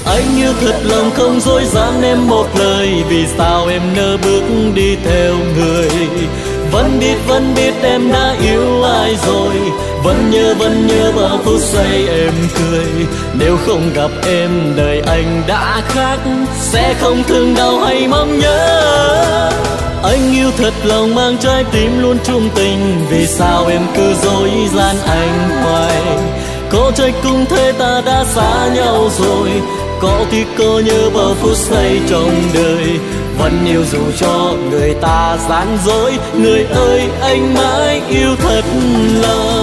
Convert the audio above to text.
Anh yêu thật lòng không dối gian em một lời, vì sao em nỡ bước đi theo người. Vẫn biết em đã yêu ai rồi, vẫn nhớ bao phút giây em cười. Nếu không gặp em đời anh đã khác, sẽ không thương đau hay mong nhớ. Anh yêu thật lòng mang trái tim luôn trung tình, vì sao em cứ dối gian anh hoài. Có trách cũng thế ta đã xa nhau rồi, có thì có nhớ bao phút giây trong đời. Vẫn yêu dù cho người ta gian dối, người ơi anh mãi yêu thật lòng.